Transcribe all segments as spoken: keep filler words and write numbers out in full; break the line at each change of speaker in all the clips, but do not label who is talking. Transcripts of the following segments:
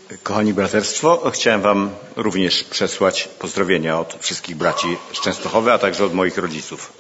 Kochani braterstwo, chciałem wam również przesłać pozdrowienia od wszystkich braci z Częstochowy, a także od moich rodziców.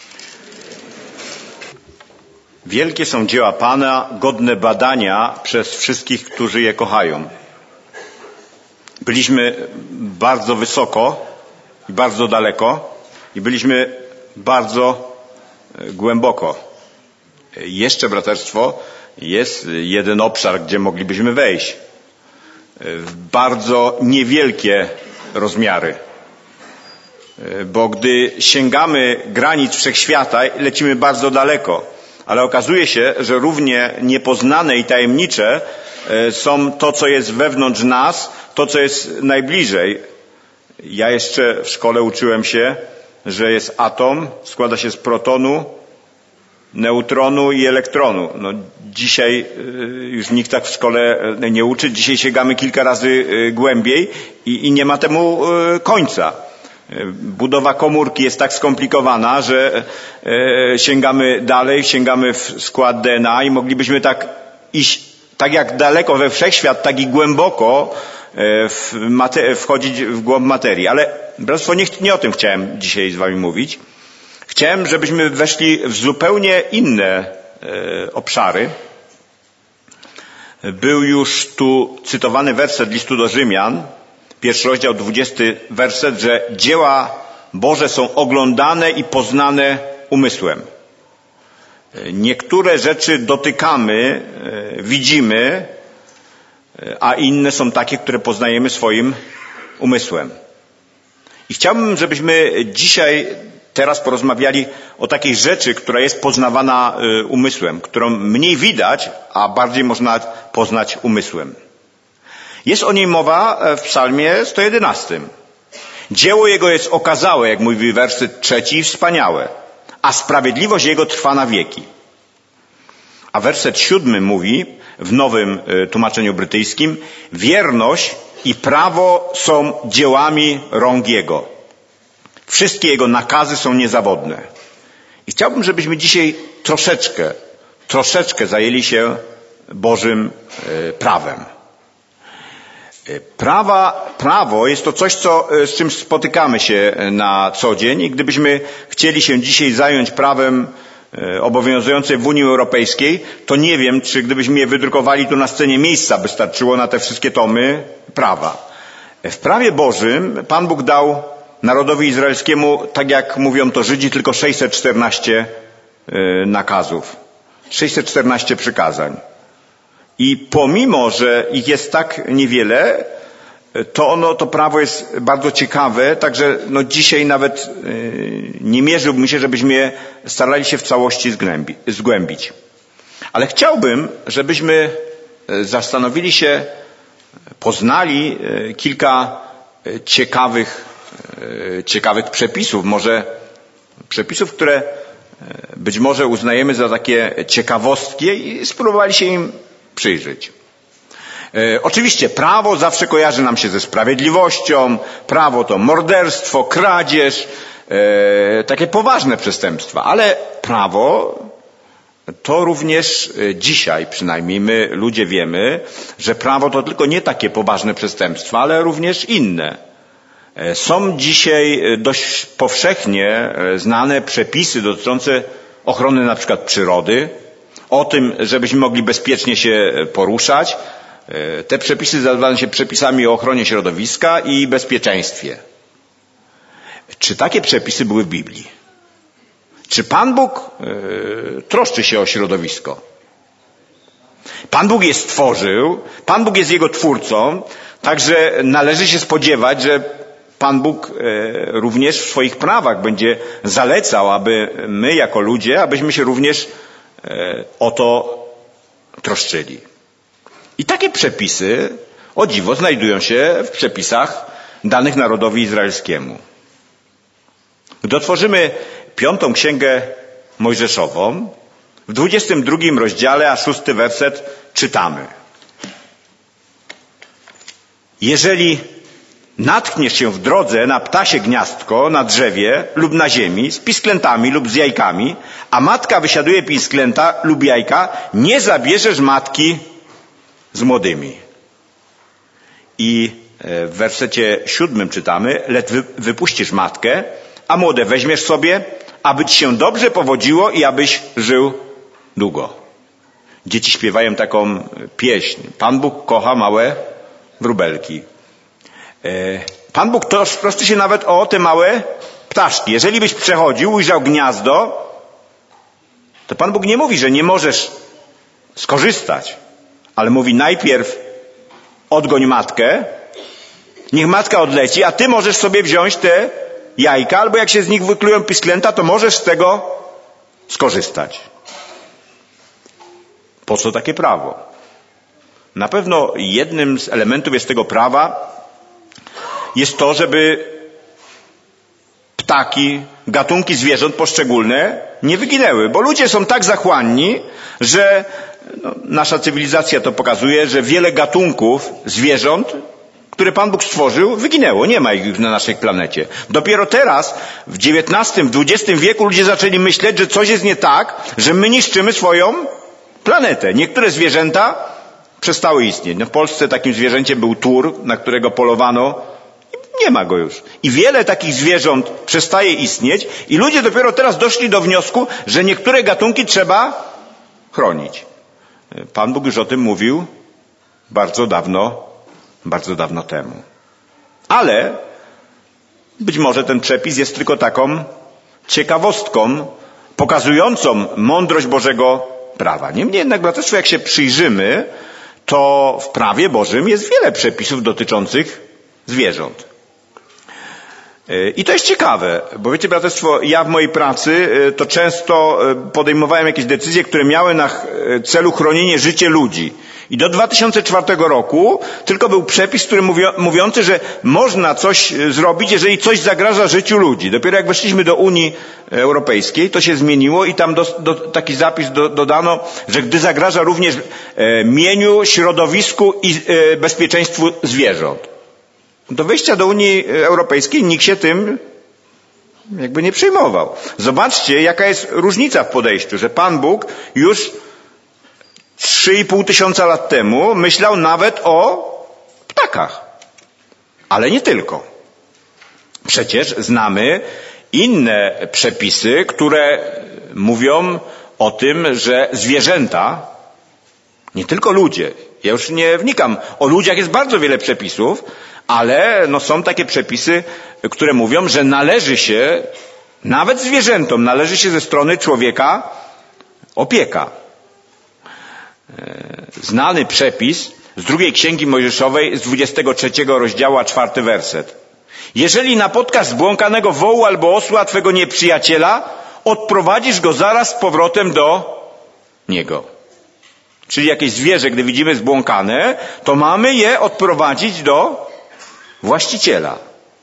Wielkie są dzieła Pana, godne badania przez wszystkich, którzy je kochają. Byliśmy bardzo wysoko i bardzo daleko i byliśmy bardzo głęboko. Jeszcze, braterstwo, jest jeden obszar, gdzie moglibyśmy wejść. W bardzo niewielkie rozmiary. Bo gdy sięgamy granic wszechświata, lecimy bardzo daleko. Ale okazuje się, że równie niepoznane i tajemnicze są to, co jest wewnątrz nas, to, co jest najbliżej. Ja jeszcze w szkole uczyłem się, że jest atom, składa się z protonu, neutronu i elektronu. No, dzisiaj już nikt tak w szkole nie uczy. Dzisiaj sięgamy kilka razy głębiej i, i nie ma temu końca. Budowa komórki jest tak skomplikowana, że sięgamy dalej, sięgamy w skład D N A i moglibyśmy tak iść tak jak daleko we wszechświat, tak i głęboko w mate- wchodzić w głąb materii. Ale bractwo, nie, nie o tym chciałem dzisiaj z wami mówić. Chciałem, żebyśmy weszli w zupełnie inne e, obszary. Był już tu cytowany werset listu do Rzymian, pierwszy rozdział, dwudziesty werset, że dzieła Boże są oglądane i poznane umysłem. Niektóre rzeczy dotykamy, e, widzimy, a inne są takie, które poznajemy swoim umysłem. I chciałbym, żebyśmy dzisiaj teraz porozmawiali o takiej rzeczy, która jest poznawana umysłem, którą mniej widać, a bardziej można poznać umysłem. Jest o niej mowa w psalmie sto jedenastym. Dzieło Jego jest okazałe, jak mówi werset trzeci, i wspaniałe, a sprawiedliwość Jego trwa na wieki. A werset siódmy mówi w nowym tłumaczeniu brytyjskim: wierność i prawo są dziełami rąk Jego. Wszystkie Jego nakazy są niezawodne. I chciałbym, żebyśmy dzisiaj troszeczkę, troszeczkę zajęli się Bożym prawem. Prawa, prawo jest to coś, co, z czym spotykamy się na co dzień i gdybyśmy chcieli się dzisiaj zająć prawem obowiązującym w Unii Europejskiej, to nie wiem, czy gdybyśmy je wydrukowali tu na scenie, miejsca by starczyło na te wszystkie tomy prawa. W prawie Bożym Pan Bóg dał narodowi izraelskiemu, tak jak mówią to Żydzi, tylko sześćset czternaście nakazów. sześćset czternaście przykazań. I pomimo, że ich jest tak niewiele, to ono, to prawo jest bardzo ciekawe, także no dzisiaj nawet nie mierzyłbym się, żebyśmy je starali się w całości zgłębić. Ale chciałbym, żebyśmy zastanowili się, poznali kilka ciekawych ciekawych przepisów, może przepisów, które być może uznajemy za takie ciekawostki i spróbowali się im przyjrzeć. E, oczywiście prawo zawsze kojarzy nam się ze sprawiedliwością, prawo to morderstwo, kradzież, e, takie poważne przestępstwa, ale prawo to również dzisiaj przynajmniej my ludzie wiemy, że prawo to tylko nie takie poważne przestępstwa, ale również inne. Są dzisiaj dość powszechnie znane przepisy dotyczące ochrony na przykład przyrody, o tym, żebyśmy mogli bezpiecznie się poruszać. Te przepisy nazywają się przepisami o ochronie środowiska i bezpieczeństwie. Czy takie przepisy były w Biblii? Czy Pan Bóg yy, troszczy się o środowisko? Pan Bóg je stworzył, Pan Bóg jest jego twórcą, także należy się spodziewać, że Pan Bóg również w swoich prawach będzie zalecał, aby my jako ludzie, abyśmy się również o to troszczyli. I takie przepisy, o dziwo, znajdują się w przepisach danych narodowi izraelskiemu. Gdy otworzymy piątą księgę mojżeszową, w dwudziestym drugim rozdziale, a szósty werset czytamy: jeżeli natkniesz się w drodze na ptasie gniazdko, na drzewie lub na ziemi, z pisklętami lub z jajkami, a matka wysiaduje pisklęta lub jajka, nie zabierzesz matki z młodymi. I w wersecie siódmym czytamy: lecz wypuścisz matkę, a młode weźmiesz sobie, aby ci się dobrze powodziło i abyś żył długo. Dzieci śpiewają taką pieśń: Pan Bóg kocha małe wróbelki. Pan Bóg troszczy się nawet o te małe ptaszki. Jeżeli byś przechodził, ujrzał gniazdo, to Pan Bóg nie mówi, że nie możesz skorzystać, ale mówi: najpierw odgoń matkę, niech matka odleci, a ty możesz sobie wziąć te jajka, albo jak się z nich wyklują pisklęta, to możesz z tego skorzystać. Po co takie prawo? Na pewno jednym z elementów jest tego prawa jest to, żeby ptaki, gatunki zwierząt poszczególne nie wyginęły, bo ludzie są tak zachłanni, że no, nasza cywilizacja to pokazuje, że wiele gatunków zwierząt, które Pan Bóg stworzył, wyginęło. Nie ma ich na naszej planecie. Dopiero teraz, w dziewiętnastym, w dwudziestym wieku ludzie zaczęli myśleć, że coś jest nie tak, że my niszczymy swoją planetę. Niektóre zwierzęta przestały istnieć. No, w Polsce takim zwierzęciem był tur, na którego polowano. Nie ma go już. I wiele takich zwierząt przestaje istnieć i ludzie dopiero teraz doszli do wniosku, że niektóre gatunki trzeba chronić. Pan Bóg już o tym mówił bardzo dawno, bardzo dawno temu. Ale być może ten przepis jest tylko taką ciekawostką pokazującą mądrość Bożego prawa. Niemniej jednak, braterstwo, jak się przyjrzymy, to w prawie Bożym jest wiele przepisów dotyczących zwierząt. I to jest ciekawe, bo wiecie, braterstwo, ja w mojej pracy to często podejmowałem jakieś decyzje, które miały na celu chronienie życia ludzi. I do dwa tysiące czwartego roku tylko był przepis, który mówiący, że można coś zrobić, jeżeli coś zagraża życiu ludzi. Dopiero jak weszliśmy do Unii Europejskiej, to się zmieniło i tam do, do, taki zapis do, dodano, że gdy zagraża również e, mieniu, środowisku i e, bezpieczeństwu zwierząt. Do wejścia do Unii Europejskiej nikt się tym jakby nie przejmował. Zobaczcie, jaka jest różnica w podejściu, że Pan Bóg już trzy i pół tysiąca lat temu myślał nawet o ptakach. Ale nie tylko. Przecież znamy inne przepisy, które mówią o tym, że zwierzęta, nie tylko ludzie, ja już nie wnikam, o ludziach jest bardzo wiele przepisów, ale no są takie przepisy, które mówią, że należy się, nawet zwierzętom, należy się ze strony człowieka opieka. Znany przepis z drugiej Księgi Mojżeszowej z dwudziestego trzeciego rozdziału, a czwarty werset. Jeżeli napotkasz zbłąkanego wołu albo osła twego nieprzyjaciela, odprowadzisz go zaraz z powrotem do niego. Czyli jakieś zwierzę, gdy widzimy zbłąkane, to mamy je odprowadzić do właściciela.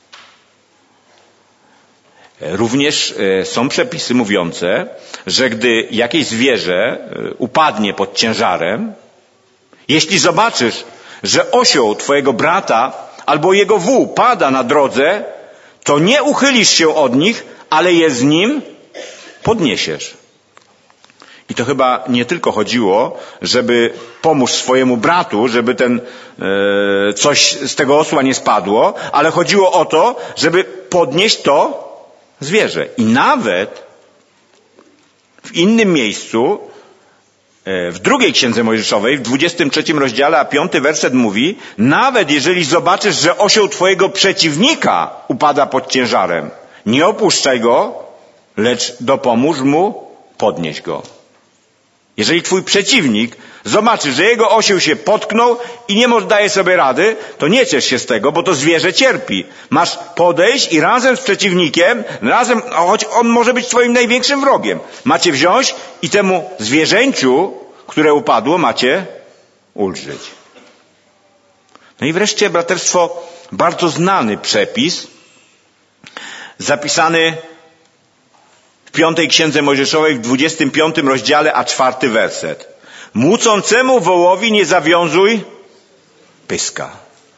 Również są przepisy mówiące, że gdy jakieś zwierzę upadnie pod ciężarem, jeśli zobaczysz, że osioł twojego brata albo jego wół pada na drodze, to nie uchylisz się od nich, ale je z nim podniesiesz. I to chyba nie tylko chodziło, żeby pomóc swojemu bratu, żeby ten e, coś z tego osła nie spadło, ale chodziło o to, żeby podnieść to zwierzę. I nawet w innym miejscu, e, w drugiej Księdze Mojżeszowej, w dwudziestym trzecim rozdziale, a piąty werset mówi, nawet jeżeli zobaczysz, że osioł twojego przeciwnika upada pod ciężarem, nie opuszczaj go, lecz dopomóż mu podnieść go. Jeżeli twój przeciwnik zobaczy, że jego osioł się potknął i nie daje sobie rady, to nie ciesz się z tego, bo to zwierzę cierpi. Masz podejść i razem z przeciwnikiem, razem, choć on może być twoim największym wrogiem, macie wziąć i temu zwierzęciu, które upadło, macie ulżyć. No i wreszcie, braterstwo, bardzo znany przepis, zapisany w piątej Księdze Mojżeszowej, w dwudziestym piątym rozdziale, a czwarty werset. Młócącemu wołowi nie zawiązuj pyska.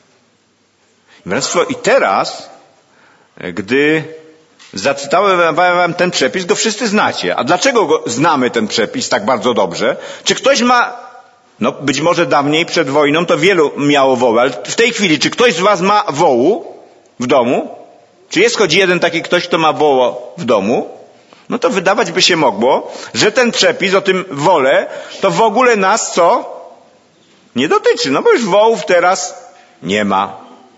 I teraz, gdy zacytałem wam ten przepis, go wszyscy znacie. A dlaczego go znamy ten przepis tak bardzo dobrze? Czy ktoś ma No być może dawniej przed wojną to wielu miało woły, ale w tej chwili, czy ktoś z was ma wołu w domu? Czy jest choć jeden taki ktoś, kto ma woła w domu? No to wydawać by się mogło, że ten przepis o tym wole to w ogóle nas co? Nie dotyczy, no bo już wołów teraz nie ma.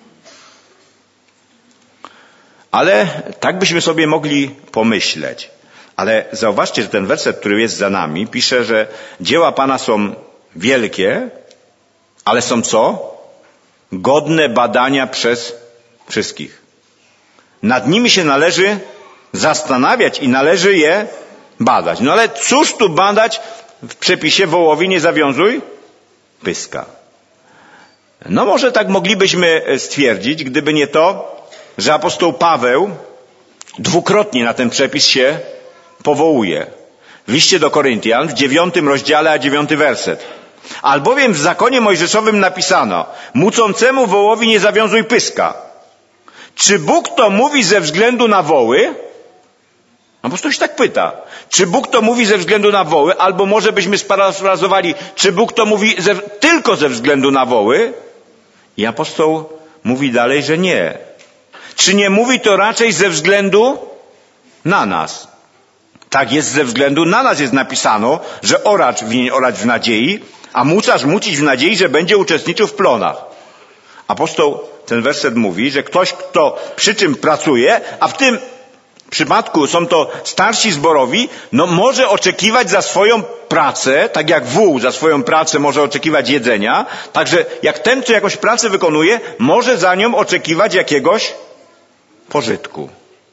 Ale tak byśmy sobie mogli pomyśleć. Ale zauważcie, że ten werset, który jest za nami, pisze, że dzieła Pana są wielkie, ale są co? Godne badania przez wszystkich. Nad nimi się należy zastanawiać i należy je badać. No ale cóż tu badać w przepisie wołowi nie zawiązuj pyska? No może tak moglibyśmy stwierdzić, gdyby nie to, że apostoł Paweł dwukrotnie na ten przepis się powołuje. W liście do Koryntian w dziewiątym rozdziale, a dziewiąty werset. Albowiem w zakonie mojżeszowym napisano: mucącemu wołowi nie zawiązuj pyska. Czy Bóg to mówi ze względu na woły? No bo ktoś tak pyta. Czy Bóg to mówi ze względu na woły? Albo może byśmy sparafrazowali, czy Bóg to mówi ze, tylko ze względu na woły? I apostoł mówi dalej, że nie. Czy nie mówi to raczej ze względu na nas? Tak jest, ze względu na nas jest napisano, że oracz winien orać w nadziei, a mucarz mucić w nadziei, że będzie uczestniczył w plonach. Apostoł ten werset mówi, że ktoś, kto przy czym pracuje, a w tym przypadku są to starsi zborowi, no może oczekiwać za swoją pracę, tak jak wół za swoją pracę może oczekiwać jedzenia, także jak ten, co jakąś pracę wykonuje, może za nią oczekiwać jakiegoś pożytku.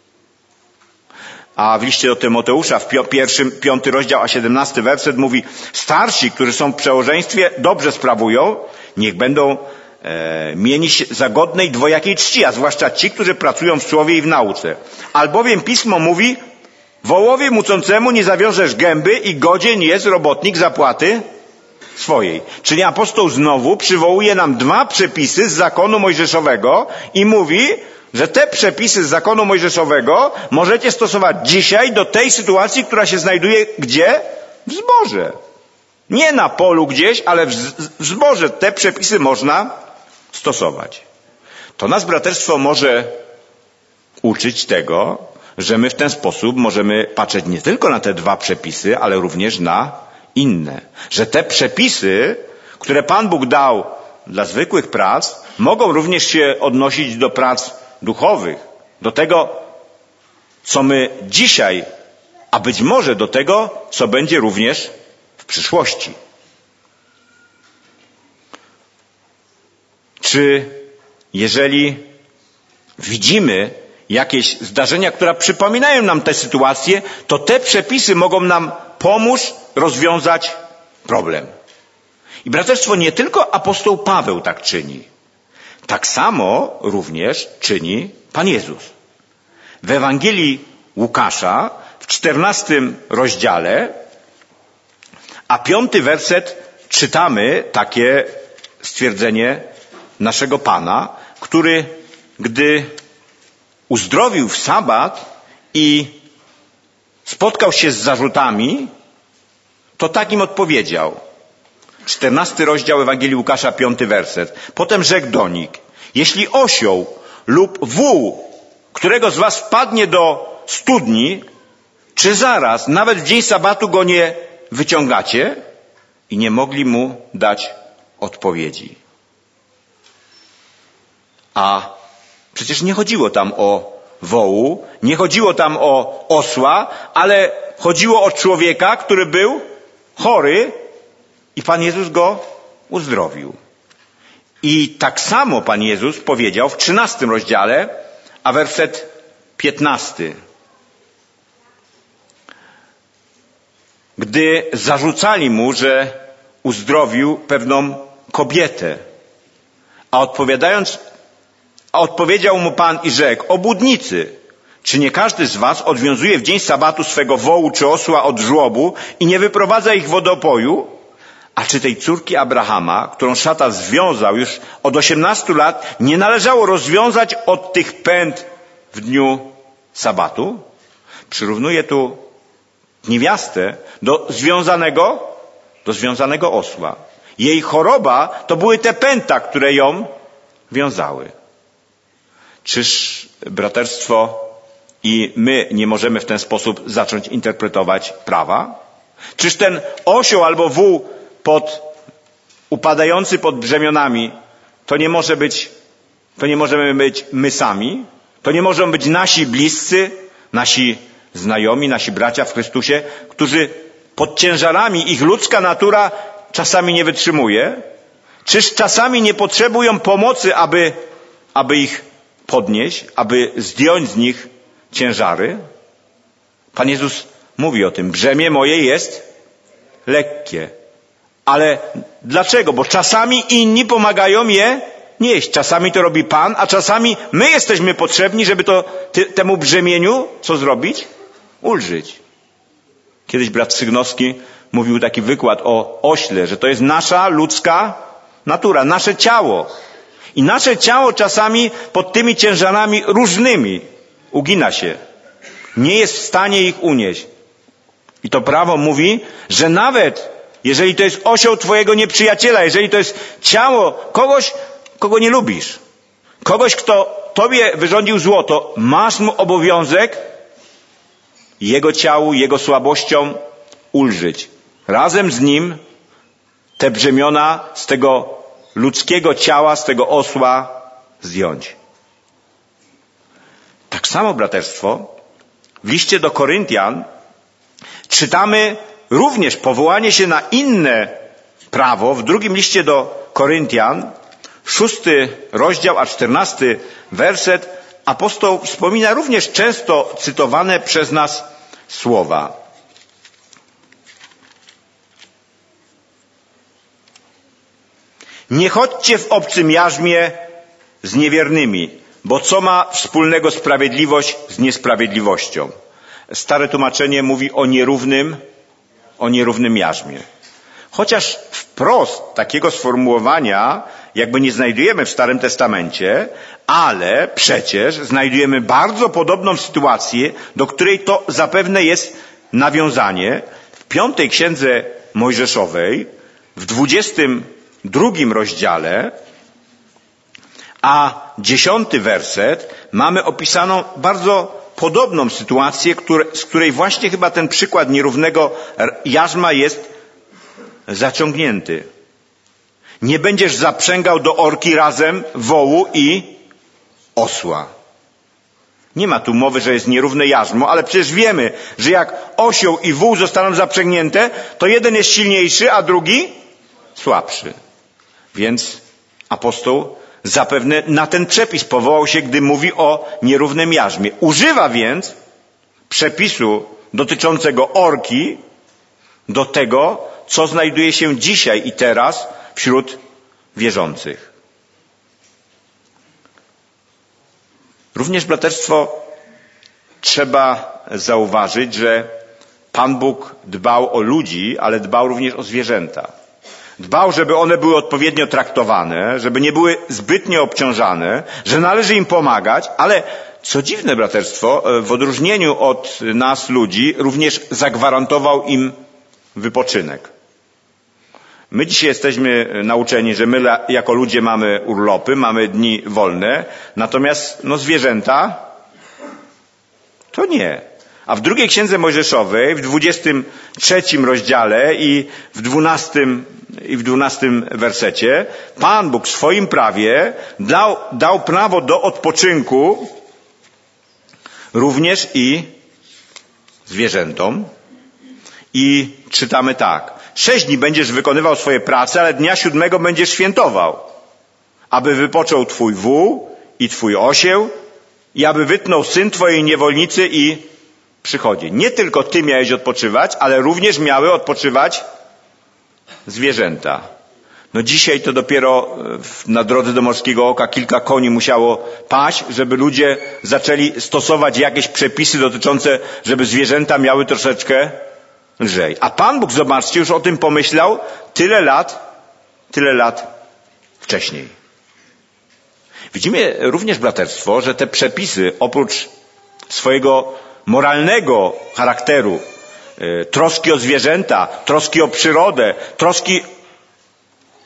A w liście do Tymoteusza w pierwszym, piąty rozdział, a siedemnasty werset mówi: starsi, którzy są w przełożeństwie, dobrze sprawują, niech będą e, mieni za godnej dwojakiej czci, a zwłaszcza ci, którzy pracują w słowie i w nauce. Albowiem Pismo mówi: wołowi mucącemu nie zawiążesz gęby i godzien jest robotnik zapłaty swojej. Czyli apostoł znowu przywołuje nam dwa przepisy z zakonu mojżeszowego i mówi, że te przepisy z zakonu mojżeszowego możecie stosować dzisiaj do tej sytuacji, która się znajduje gdzie? W zborze. Nie na polu gdzieś, ale w zborze te przepisy można stosować. To nas, braterstwo, może uczyć tego, że my w ten sposób możemy patrzeć nie tylko na te dwa przepisy, ale również na inne. Że te przepisy, które Pan Bóg dał dla zwykłych prac, mogą również się odnosić do prac duchowych, do tego, co my dzisiaj, a być może do tego, co będzie również w przyszłości. Czy jeżeli widzimy jakieś zdarzenia, które przypominają nam tę sytuację, to te przepisy mogą nam pomóc rozwiązać problem. I braterstwo, nie tylko apostoł Paweł tak czyni. Tak samo również czyni Pan Jezus. W Ewangelii Łukasza w czternastym rozdziale, a piąty werset, czytamy takie stwierdzenie naszego Pana, który, gdy uzdrowił w sabat i spotkał się z zarzutami, to tak im odpowiedział. czternasty rozdział Ewangelii Łukasza, piąty werset. Potem rzekł do nich: jeśli osioł lub wół, którego z was wpadnie do studni, czy zaraz, nawet w dzień sabatu go nie wyciągacie? I nie mogli mu dać odpowiedzi. A przecież nie chodziło tam o wołu, nie chodziło tam o osła, ale chodziło o człowieka, który był chory i Pan Jezus go uzdrowił. I tak samo Pan Jezus powiedział w trzynastym rozdziale, a werset piętnasty. Gdy zarzucali mu, że uzdrowił pewną kobietę, a odpowiadając, a odpowiedział mu Pan i rzekł: obłudnicy, czy nie każdy z was odwiązuje w dzień sabatu swego wołu czy osła od żłobu i nie wyprowadza ich wodopoju? A czy tej córki Abrahama, którą szatan związał już od osiemnastu lat, nie należało rozwiązać od tych pęd w dniu sabatu? Przyrównuje tu niewiastę do związanego, do związanego osła. Jej choroba to były te pęta, które ją wiązały. Czyż, braterstwo, i my nie możemy w ten sposób zacząć interpretować prawa? Czyż ten osioł albo wół pod, upadający pod brzemionami, to nie może być, to nie możemy być my sami? To nie możemy być nasi bliscy, nasi znajomi, nasi bracia w Chrystusie, którzy pod ciężarami ich ludzka natura czasami nie wytrzymuje? Czyż czasami nie potrzebują pomocy, aby, aby ich podnieść, aby zdjąć z nich ciężary? Pan Jezus mówi o tym. Brzemię moje jest lekkie. Ale dlaczego? Bo czasami inni pomagają je nieść. Czasami to robi Pan, a czasami my jesteśmy potrzebni, żeby to ty, temu brzemieniu co zrobić? Ulżyć. Kiedyś brat Sygnowski mówił taki wykład o ośle, że to jest nasza ludzka natura, nasze ciało. I nasze ciało czasami pod tymi ciężarami różnymi ugina się. Nie jest w stanie ich unieść. I to prawo mówi, że nawet jeżeli to jest osioł twojego nieprzyjaciela, jeżeli to jest ciało kogoś, kogo nie lubisz, kogoś, kto tobie wyrządził zło, to masz mu obowiązek jego ciału, jego słabościom ulżyć. Razem z nim te brzemiona z tego ludzkiego ciała, z tego osła zdjąć. Tak samo, braterstwo, w liście do Koryntian czytamy również powołanie się na inne prawo. W drugim liście do Koryntian, szósty rozdział, a czternasty werset, apostoł wspomina również często cytowane przez nas słowa. Nie chodźcie w obcym jarzmie z niewiernymi, bo co ma wspólnego sprawiedliwość z niesprawiedliwością? Stare tłumaczenie mówi o nierównym, o nierównym jarzmie. Chociaż wprost takiego sformułowania jakby nie znajdujemy w Starym Testamencie, ale przecież znajdujemy bardzo podobną sytuację, do której to zapewne jest nawiązanie. W piątej księdze Mojżeszowej, w dwudziestym drugim rozdziale, a dziesiąty werset, mamy opisaną bardzo podobną sytuację, z której właśnie chyba ten przykład nierównego jarzma jest zaciągnięty. Nie będziesz zaprzęgał do orki razem wołu i osła. Nie ma tu mowy, że jest nierówne jarzmo, ale przecież wiemy, że jak osioł i wół zostaną zaprzęgnięte, to jeden jest silniejszy, a drugi słabszy. Więc apostoł zapewne na ten przepis powołał się, gdy mówi o nierównym jarzmie. Używa więc przepisu dotyczącego orki do tego, co znajduje się dzisiaj i teraz wśród wierzących. Również, braterstwo, trzeba zauważyć, że Pan Bóg dbał o ludzi, ale dbał również o zwierzęta. Dbał, żeby one były odpowiednio traktowane, żeby nie były zbytnio obciążane, że należy im pomagać, ale co dziwne, braterstwo, w odróżnieniu od nas ludzi również zagwarantował im wypoczynek. My dzisiaj jesteśmy nauczeni, że my jako ludzie mamy urlopy, mamy dni wolne, natomiast no, zwierzęta to nie. A w drugiej księdze Mojżeszowej, w dwudziestym trzecim rozdziale i w dwunastym i w dwunastym wersecie, Pan Bóg w swoim prawie dał, dał prawo do odpoczynku również i zwierzętom. I czytamy tak. Sześć dni będziesz wykonywał swoje prace, ale dnia siódmego będziesz świętował, aby wypoczął twój wół i twój osieł i aby wytnął syn twojej niewolnicy i przychodzi. Nie tylko ty miałeś odpoczywać, ale również miały odpoczywać zwierzęta. No dzisiaj to dopiero na drodze do Morskiego Oka kilka koni musiało paść, żeby ludzie zaczęli stosować jakieś przepisy dotyczące, żeby zwierzęta miały troszeczkę lżej. A Pan Bóg, zobaczcie, już o tym pomyślał tyle lat, tyle lat wcześniej. Widzimy również, braterstwo, że te przepisy oprócz swojego moralnego charakteru, troski o zwierzęta, troski o przyrodę, troski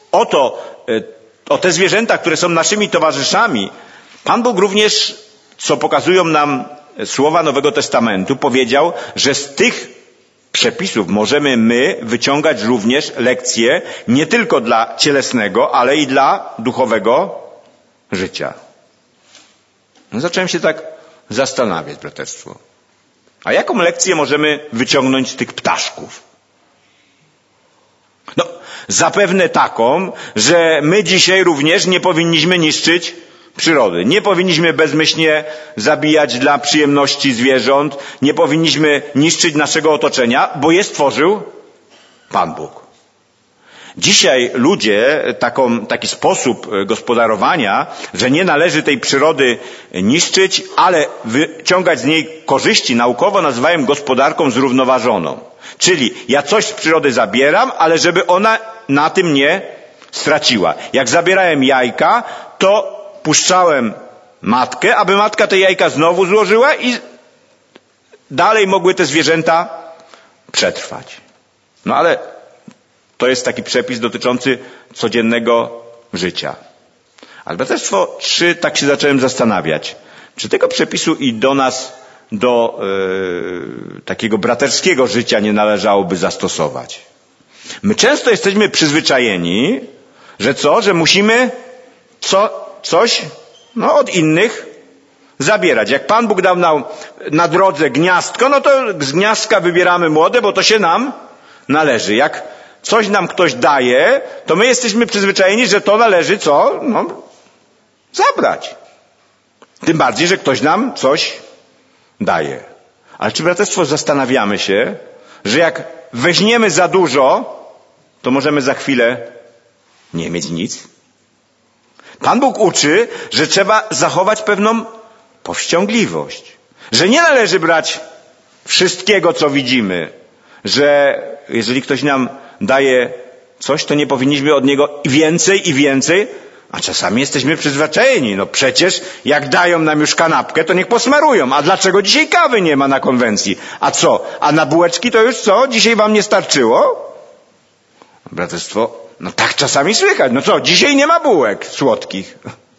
o to, o te zwierzęta, które są naszymi towarzyszami, Pan Bóg również, co pokazują nam słowa Nowego Testamentu, powiedział, że z tych przepisów możemy my wyciągać również lekcje nie tylko dla cielesnego, ale i dla duchowego życia. No, zacząłem się tak zastanawiać, braterstwo. A jaką lekcję możemy wyciągnąć z tych ptaszków? No, zapewne taką, że my dzisiaj również nie powinniśmy niszczyć przyrody. Nie powinniśmy bezmyślnie zabijać dla przyjemności zwierząt, nie powinniśmy niszczyć naszego otoczenia, bo je stworzył Pan Bóg. Dzisiaj ludzie taką, taki sposób gospodarowania, że nie należy tej przyrody niszczyć, ale wyciągać z niej korzyści, naukowo nazywają gospodarką zrównoważoną. Czyli ja coś z przyrody zabieram, ale żeby ona na tym nie straciła. Jak zabierałem jajka, to puszczałem matkę, aby matka te jajka znowu złożyła i dalej mogły te zwierzęta przetrwać. No ale to jest taki przepis dotyczący codziennego życia. Ale braterstwo, czy tak się zacząłem zastanawiać, czy tego przepisu i do nas, do yy, takiego braterskiego życia nie należałoby zastosować? My często jesteśmy przyzwyczajeni, że co? Że musimy co, coś no, od innych zabierać. Jak Pan Bóg dał nam na drodze gniazdko, no to z gniazdka wybieramy młode, bo to się nam należy. Jak coś nam ktoś daje, to my jesteśmy przyzwyczajeni, że to należy co? No, zabrać. Tym bardziej, że ktoś nam coś daje. Ale czy, braterstwo, zastanawiamy się, że jak weźmiemy za dużo, to możemy za chwilę nie mieć nic? Pan Bóg uczy, że trzeba zachować pewną powściągliwość. Że nie należy brać wszystkiego, co widzimy. Że jeżeli ktoś nam daje coś, to nie powinniśmy od niego więcej i więcej, a czasami jesteśmy przyzwyczajeni. No przecież jak dają nam już kanapkę, to niech posmarują. A dlaczego dzisiaj kawy nie ma na konwencji? A co? A na bułeczki to już co? Dzisiaj wam nie starczyło? Braterstwo, no tak czasami słychać. No co? Dzisiaj nie ma bułek słodkich.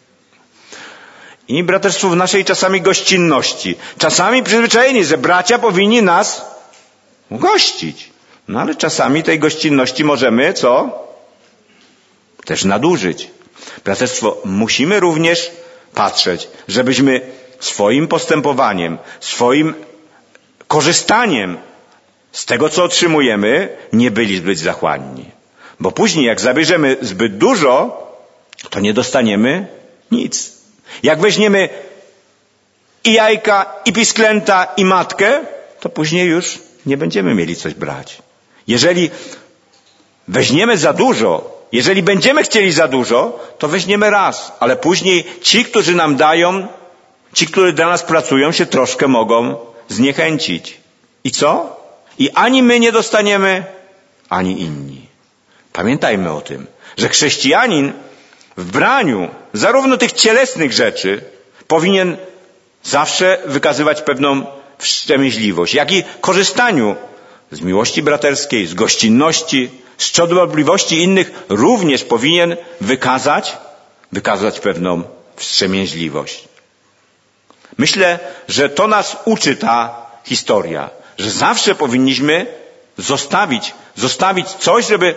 I braterstwo, w naszej czasami gościnności. Czasami przyzwyczajeni, że bracia powinni nas ugościć. No ale czasami tej gościnności możemy, co? Też nadużyć. Braterstwo, musimy również patrzeć, żebyśmy swoim postępowaniem, swoim korzystaniem z tego, co otrzymujemy, nie byli zbyt zachłanni. Bo później, jak zabierzemy zbyt dużo, to nie dostaniemy nic. Jak weźmiemy i jajka, i pisklęta, i matkę, to później już nie będziemy mieli coś brać. Jeżeli weźmiemy za dużo, jeżeli będziemy chcieli za dużo, to weźmiemy raz, ale później ci, którzy nam dają, ci, którzy dla nas pracują, się troszkę mogą zniechęcić. I co? I ani my nie dostaniemy, ani inni. Pamiętajmy o tym, że chrześcijanin w braniu zarówno tych cielesnych rzeczy powinien zawsze wykazywać pewną wstrzemięźliwość, jak i korzystaniu z miłości braterskiej, z gościnności, z częstotliwości innych również powinien wykazać, wykazać pewną wstrzemięźliwość. Myślę, że to nas uczy ta historia, że zawsze powinniśmy zostawić, zostawić coś, żeby,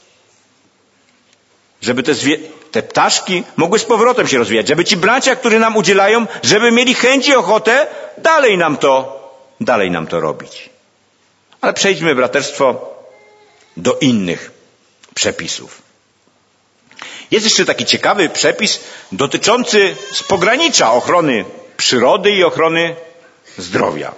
żeby te, zwie, te ptaszki mogły z powrotem się rozwijać, żeby ci bracia, którzy nam udzielają, żeby mieli chęć i ochotę dalej nam to, dalej nam to robić. Ale przejdźmy, braterstwo, do innych przepisów. Jest jeszcze taki ciekawy przepis dotyczący z pogranicza ochrony przyrody i ochrony zdrowia.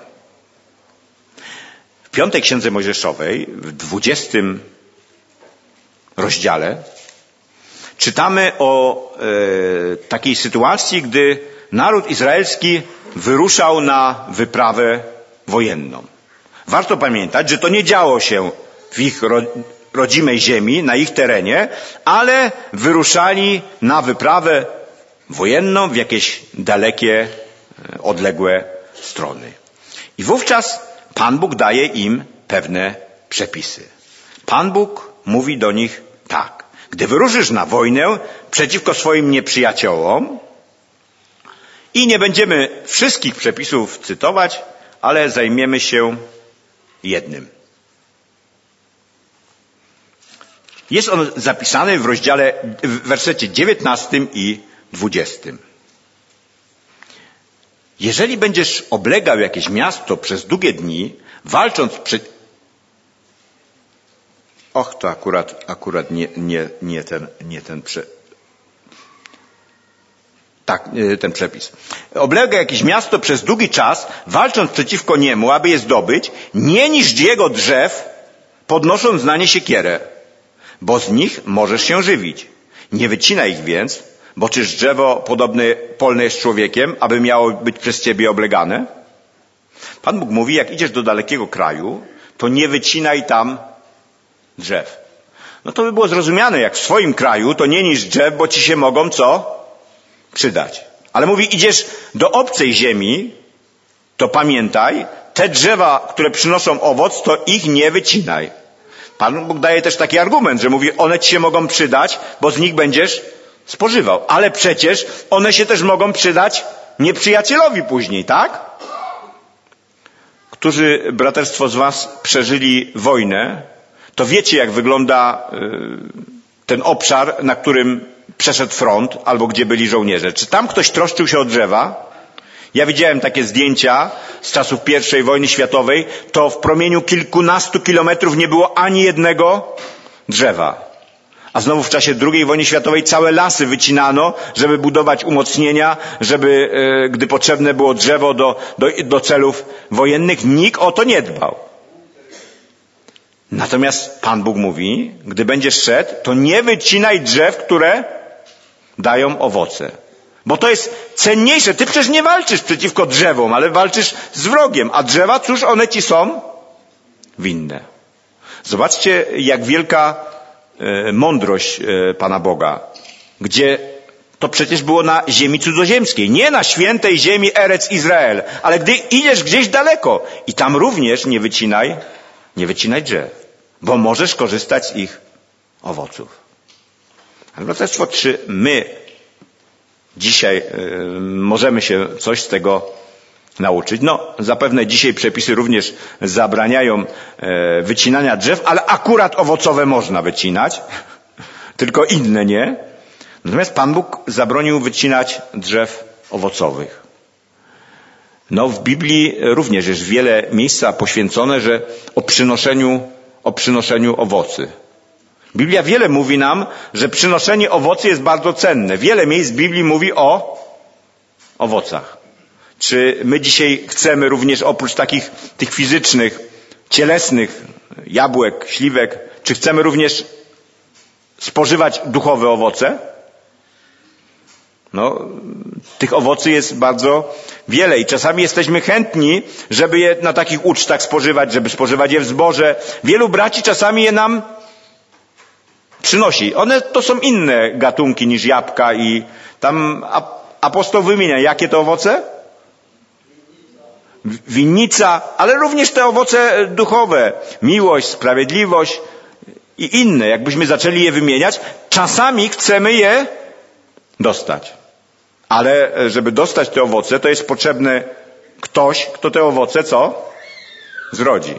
W piątej Księdze Mojżeszowej, w dwudziestym rozdziale, czytamy o e, takiej sytuacji, gdy naród izraelski wyruszał na wyprawę wojenną. Warto pamiętać, że to nie działo się w ich ro, rodzimej ziemi, na ich terenie, ale wyruszali na wyprawę wojenną w jakieś dalekie, odległe strony. I wówczas Pan Bóg daje im pewne przepisy. Pan Bóg mówi do nich tak. Gdy wyruszysz na wojnę przeciwko swoim nieprzyjaciołom, i nie będziemy wszystkich przepisów cytować, ale zajmiemy się jednym. Jest on zapisany w rozdziale, w wersecie dziewiętnastym i dwudziestym. Jeżeli będziesz oblegał jakieś miasto przez długie dni, walcząc przed... Och, to akurat, akurat nie, nie, nie ten, nie ten prze... Tak, ten przepis. Oblega jakieś miasto przez długi czas, walcząc przeciwko niemu, aby je zdobyć, nie niszcz jego drzew, podnosząc na nie siekierę, bo z nich możesz się żywić. Nie wycinaj ich więc, bo czyż drzewo podobne polne jest człowiekiem, aby miało być przez ciebie oblegane? Pan Bóg mówi, jak idziesz do dalekiego kraju, to nie wycinaj tam drzew. No to by było zrozumiane, jak w swoim kraju, to nie niszcz drzew, bo ci się mogą co? Przydać. Ale mówi, idziesz do obcej ziemi, to pamiętaj, te drzewa, które przynoszą owoc, to ich nie wycinaj. Pan Bóg daje też taki argument, że mówi, one ci się mogą przydać, bo z nich będziesz spożywał. Ale przecież one się też mogą przydać nieprzyjacielowi później, tak? Którzy, braterstwo, z was przeżyli wojnę, to wiecie, jak wygląda ten obszar, na którym przeszedł front, albo gdzie byli żołnierze. Czy tam ktoś troszczył się o drzewa? Ja widziałem takie zdjęcia z czasów pierwszej wojny światowej, to w promieniu kilkunastu kilometrów nie było ani jednego drzewa. A znowu w czasie drugiej wojny światowej całe lasy wycinano, żeby budować umocnienia, żeby, e, gdy potrzebne było drzewo do, do, do celów wojennych, nikt o to nie dbał. Natomiast Pan Bóg mówi, gdy będziesz szedł, to nie wycinaj drzew, które dają owoce. Bo to jest cenniejsze. Ty przecież nie walczysz przeciwko drzewom, ale walczysz z wrogiem. A drzewa, cóż one ci są? Winne. Zobaczcie, jak wielka e, mądrość e, Pana Boga. Gdzie to przecież było na ziemi cudzoziemskiej. Nie na świętej ziemi Erec Izrael. Ale gdy idziesz gdzieś daleko i tam również nie wycinaj, nie wycinaj drzew. Bo możesz korzystać z ich owoców. Ale braterstwo, czy my dzisiaj y, możemy się coś z tego nauczyć? No, zapewne dzisiaj przepisy również zabraniają y, wycinania drzew, ale akurat owocowe można wycinać, tylko inne nie. Natomiast Pan Bóg zabronił wycinać drzew owocowych. No, w Biblii również jest wiele miejsca poświęcone, że o przynoszeniu, o przynoszeniu owocy. Biblia wiele mówi nam, że przynoszenie owocy jest bardzo cenne. Wiele miejsc w Biblii mówi o owocach. Czy my dzisiaj chcemy również oprócz takich tych fizycznych, cielesnych jabłek, śliwek, czy chcemy również spożywać duchowe owoce? No, tych owocy jest bardzo wiele i czasami jesteśmy chętni, żeby je na takich ucztach spożywać, żeby spożywać je w zborze. Wielu braci czasami je nam przynosi. One to są inne gatunki niż jabłka i tam apostoł wymienia, jakie to owoce? Winnica, ale również te owoce duchowe. Miłość, sprawiedliwość i inne. Jakbyśmy zaczęli je wymieniać, czasami chcemy je dostać. Ale żeby dostać te owoce, to jest potrzebny ktoś, kto te owoce co? Zrodzi.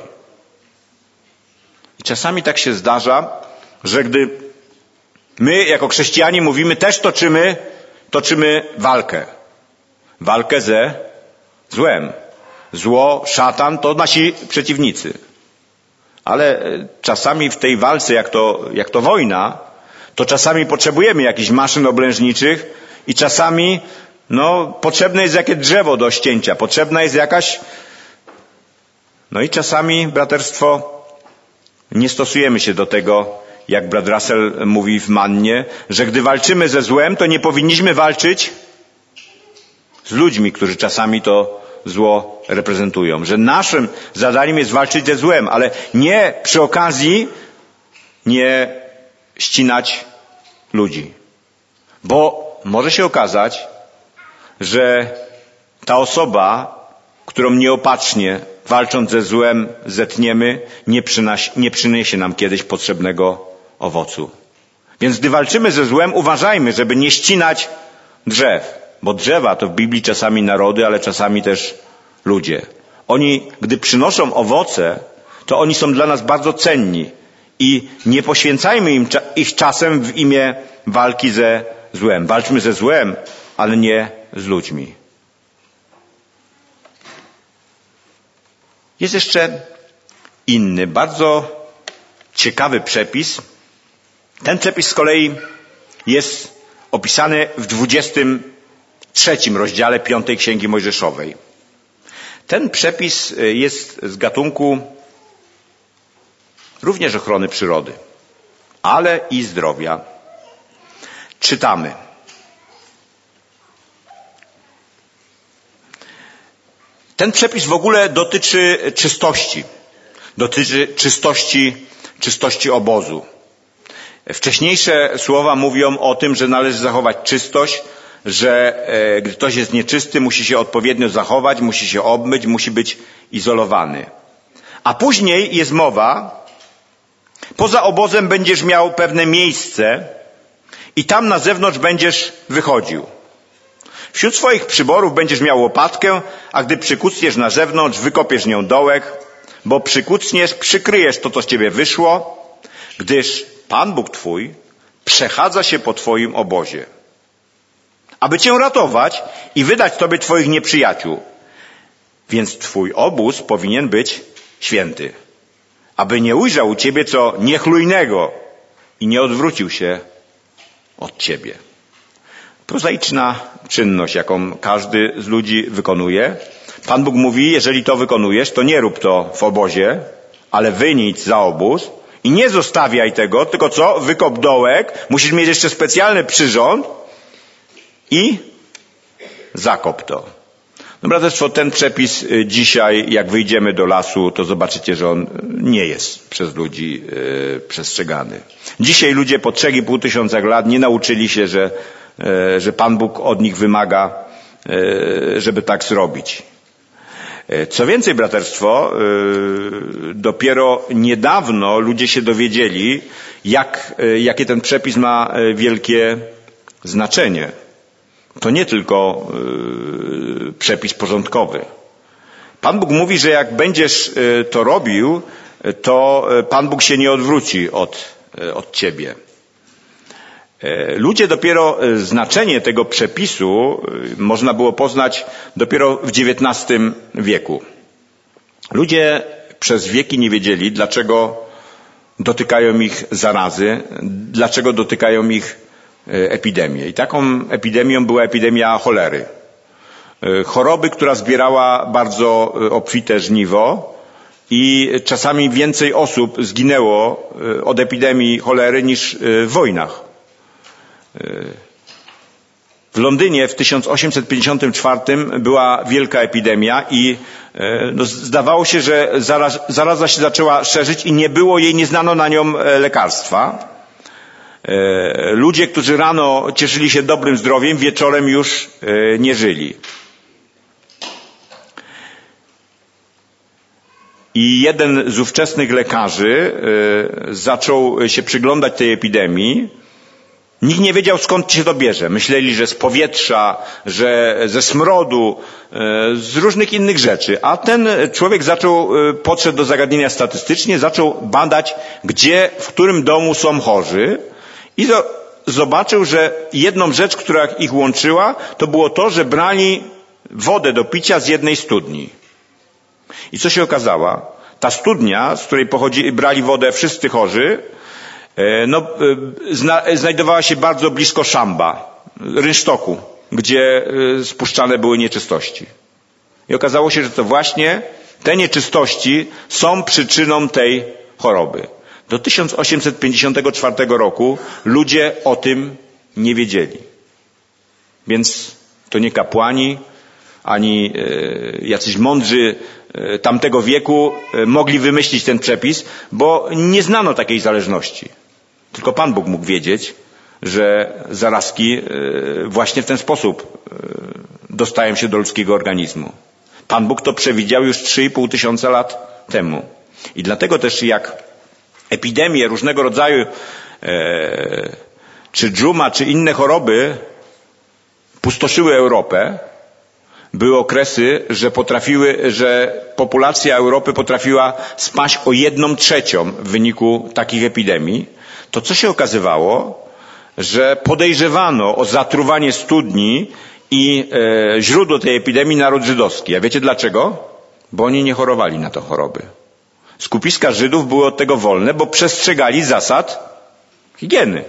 I czasami tak się zdarza, że gdy my jako chrześcijanie mówimy, też toczymy, toczymy walkę. Walkę ze złem. Zło, szatan to nasi przeciwnicy. Ale czasami w tej walce, jak to, jak to wojna, to czasami potrzebujemy jakichś maszyn oblężniczych i czasami no, potrzebne jest jakieś drzewo do ścięcia, potrzebna jest jakaś... No i czasami, braterstwo, nie stosujemy się do tego, jak brat Russell mówi w Mannie, że gdy walczymy ze złem, to nie powinniśmy walczyć z ludźmi, którzy czasami to zło reprezentują. Że naszym zadaniem jest walczyć ze złem, ale nie przy okazji nie ścinać ludzi. Bo może się okazać, że ta osoba, którą nieopatrznie walcząc ze złem zetniemy, nie, przynosi, nie przyniesie nam kiedyś potrzebnego owocu. Więc gdy walczymy ze złem, uważajmy, żeby nie ścinać drzew. Bo drzewa to w Biblii czasami narody, ale czasami też ludzie. Oni, gdy przynoszą owoce, to oni są dla nas bardzo cenni. I nie poświęcajmy im ich czasem w imię walki ze złem. Walczmy ze złem, ale nie z ludźmi. Jest jeszcze inny, bardzo ciekawy przepis. Ten przepis z kolei jest opisany w dwudziestym trzecim rozdziale piątej Księgi Mojżeszowej. Ten przepis jest z gatunku również ochrony przyrody, ale i zdrowia. Czytamy. Ten przepis w ogóle dotyczy czystości. Dotyczy czystości, czystości obozu. Wcześniejsze słowa mówią o tym, że należy zachować czystość, że e, gdy ktoś jest nieczysty, musi się odpowiednio zachować, musi się obmyć, musi być izolowany. A później jest mowa, poza obozem będziesz miał pewne miejsce i tam na zewnątrz będziesz wychodził. Wśród swoich przyborów będziesz miał łopatkę, a gdy przykucniesz na zewnątrz, wykopiesz nią dołek, bo przykucniesz, przykryjesz to, co z ciebie wyszło, gdyż Pan Bóg twój przechadza się po twoim obozie, aby cię ratować i wydać tobie twoich nieprzyjaciół. Więc twój obóz powinien być święty, aby nie ujrzał u ciebie co niechlujnego i nie odwrócił się od ciebie. Prozaiczna czynność, jaką każdy z ludzi wykonuje. Pan Bóg mówi, jeżeli to wykonujesz, to nie rób to w obozie, ale wyjdź za obóz i nie zostawiaj tego, tylko co? Wykop dołek, musisz mieć jeszcze specjalny przyrząd i zakop to. No braterstwo, ten przepis dzisiaj, jak wyjdziemy do lasu, to zobaczycie, że on nie jest przez ludzi yy, przestrzegany. Dzisiaj ludzie po trzech i pół tysiąca lat nie nauczyli się, że, yy, że Pan Bóg od nich wymaga, yy, żeby tak zrobić. Co więcej, braterstwo, dopiero niedawno ludzie się dowiedzieli, jak, jakie ten przepis ma wielkie znaczenie. To nie tylko przepis porządkowy. Pan Bóg mówi, że jak będziesz to robił, to Pan Bóg się nie odwróci od, od ciebie. Ludzie dopiero znaczenie tego przepisu można było poznać dopiero w dziewiętnastym wieku. Ludzie przez wieki nie wiedzieli, dlaczego dotykają ich zarazy, dlaczego dotykają ich epidemie. I taką epidemią była epidemia cholery. Choroby, która zbierała bardzo obfite żniwo i czasami więcej osób zginęło od epidemii cholery niż w wojnach. W Londynie w tysiąc osiemset pięćdziesiątym czwartym była wielka epidemia i no, zdawało się, że zaraz, zaraza się zaczęła szerzyć i nie było jej, nie znano na nią lekarstwa. Ludzie, którzy rano cieszyli się dobrym zdrowiem, wieczorem już nie żyli. I jeden z ówczesnych lekarzy zaczął się przyglądać tej epidemii. Nikt nie wiedział, skąd się to bierze. Myśleli, że z powietrza, że ze smrodu, z różnych innych rzeczy. A ten człowiek zaczął, podszedł do zagadnienia statystycznie, zaczął badać, gdzie, w którym domu są chorzy i zobaczył, że jedną rzecz, która ich łączyła, to było to, że brali wodę do picia z jednej studni. I co się okazało? Ta studnia, z której pochodzi, brali wodę wszyscy chorzy, no, zna, znajdowała się bardzo blisko szamba, rynsztoku, gdzie spuszczane były nieczystości. I okazało się, że to właśnie te nieczystości są przyczyną tej choroby. Do tysiąc osiemset pięćdziesiątego czwartego roku ludzie o tym nie wiedzieli. Więc to nie kapłani, ani jacyś mądrzy tamtego wieku mogli wymyślić ten przepis, bo nie znano takiej zależności. Tylko Pan Bóg mógł wiedzieć, że zarazki właśnie w ten sposób dostają się do ludzkiego organizmu. Pan Bóg to przewidział już trzy i pół tysiąca lat temu. I dlatego też jak epidemie różnego rodzaju czy dżuma, czy inne choroby pustoszyły Europę, były okresy, że potrafiły, że populacja Europy potrafiła spaść o jedną trzecią w wyniku takich epidemii, to co się okazywało, że podejrzewano o zatruwanie studni i e, źródło tej epidemii naród żydowski. A wiecie dlaczego? Bo oni nie chorowali na to choroby. Skupiska Żydów były od tego wolne, bo przestrzegali zasad higieny.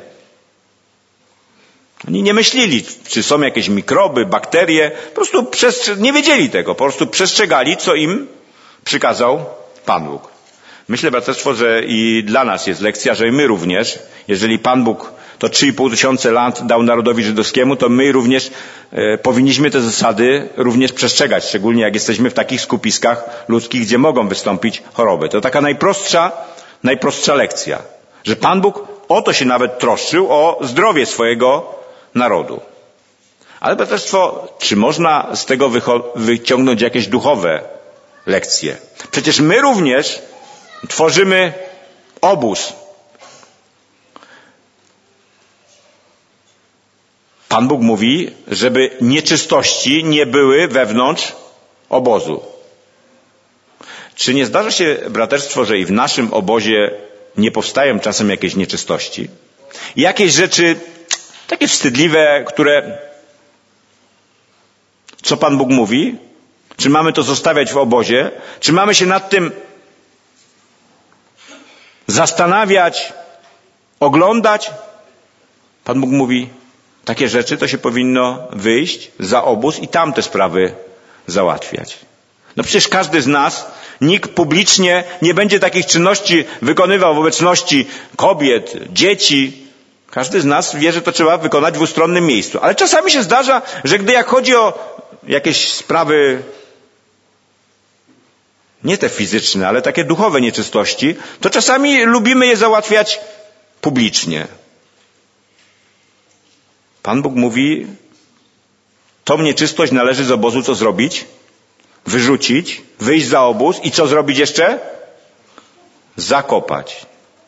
Oni nie myśleli, czy są jakieś mikroby, bakterie, po prostu przestrze- nie wiedzieli tego, po prostu przestrzegali, co im przykazał Pan Bóg. Myślę, braterstwo, że i dla nas jest lekcja, że my również, jeżeli Pan Bóg to trzy i pół tysiące lat dał narodowi żydowskiemu, to my również e, powinniśmy te zasady również przestrzegać, szczególnie jak jesteśmy w takich skupiskach ludzkich, gdzie mogą wystąpić choroby. To taka najprostsza, najprostsza lekcja, że Pan Bóg o to się nawet troszczył, o zdrowie swojego narodu. Ale braterstwo, czy można z tego wycho- wyciągnąć jakieś duchowe lekcje? Przecież my również tworzymy obóz. Pan Bóg mówi, żeby nieczystości nie były wewnątrz obozu. Czy nie zdarza się, braterstwo, że i w naszym obozie nie powstają czasem jakieś nieczystości? Jakieś rzeczy takie wstydliwe, które... Co Pan Bóg mówi? Czy mamy to zostawiać w obozie? Czy mamy się nad tym zastanawiać, oglądać? Pan Bóg mówi, takie rzeczy to się powinno wyjść za obóz i tam te sprawy załatwiać. No przecież każdy z nas, nikt publicznie nie będzie takich czynności wykonywał w obecności kobiet, dzieci. Każdy z nas wie, że to trzeba wykonać w ustronnym miejscu. Ale czasami się zdarza, że gdy jak chodzi o jakieś sprawy, nie te fizyczne, ale takie duchowe nieczystości, to czasami lubimy je załatwiać publicznie. Pan Bóg mówi, tą nieczystość należy z obozu co zrobić? Wyrzucić, wyjść za obóz i co zrobić jeszcze? Zakopać.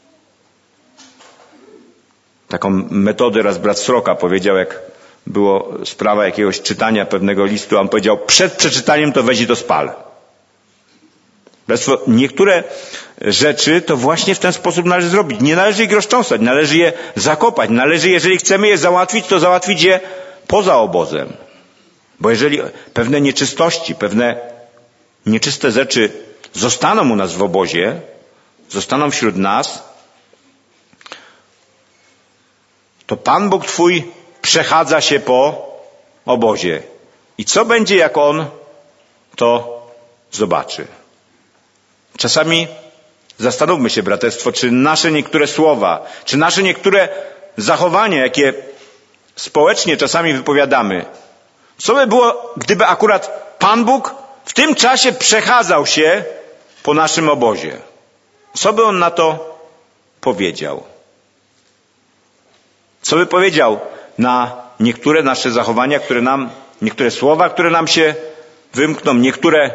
Taką metodę raz brat Sroka powiedział, jak było sprawa jakiegoś czytania pewnego listu, a on powiedział, przed przeczytaniem to weź i to spal. Bractwo, niektóre rzeczy to właśnie w ten sposób należy zrobić. Nie należy ich roztrząsać, należy je zakopać. Należy, jeżeli chcemy je załatwić, to załatwić je poza obozem. Bo jeżeli pewne nieczystości, pewne nieczyste rzeczy zostaną u nas w obozie, zostaną wśród nas, to Pan Bóg Twój przechadza się po obozie. I co będzie, jak On to zobaczy? Czasami zastanówmy się, braterstwo, czy nasze niektóre słowa, czy nasze niektóre zachowania, jakie społecznie czasami wypowiadamy, co by było, gdyby akurat Pan Bóg w tym czasie przechadzał się po naszym obozie? Co by On na to powiedział? Co by powiedział na niektóre nasze zachowania, które nam, niektóre słowa, które nam się wymkną, niektóre